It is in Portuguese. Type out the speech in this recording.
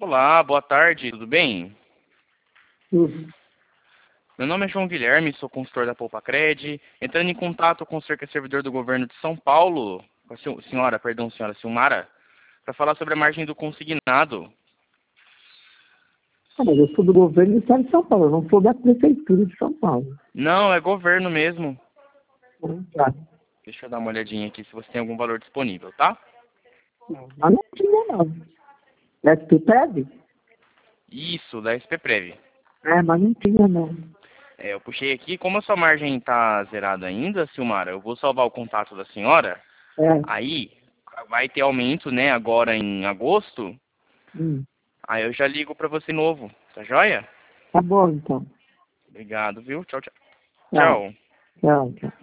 Olá, boa tarde, tudo bem? Tudo. Meu nome é João Guilherme, sou consultor da Poupacred, entrando em contato com o senhor que é servidor do governo de São Paulo, com a senhora Silmara, para falar sobre a margem do consignado. Mas eu sou do governo do estado de São Paulo, eu não sou da prefeitura de São Paulo. Não, é governo mesmo. Tá. Deixa eu dar uma olhadinha aqui se você tem algum valor disponível, tá? Mas não tinha, não. É que tu pede? Isso, da SPPrev. Mas não tinha, não. Eu puxei aqui, como a sua margem está zerada ainda, Silmara, eu vou salvar o contato da senhora. É. Aí vai ter aumento, né, agora em agosto. Hum. Aí eu já ligo para você novo, tá joia? Tá bom, então. Obrigado, viu? Tchau, tchau. Tchau. Tchau. Tchau, tchau.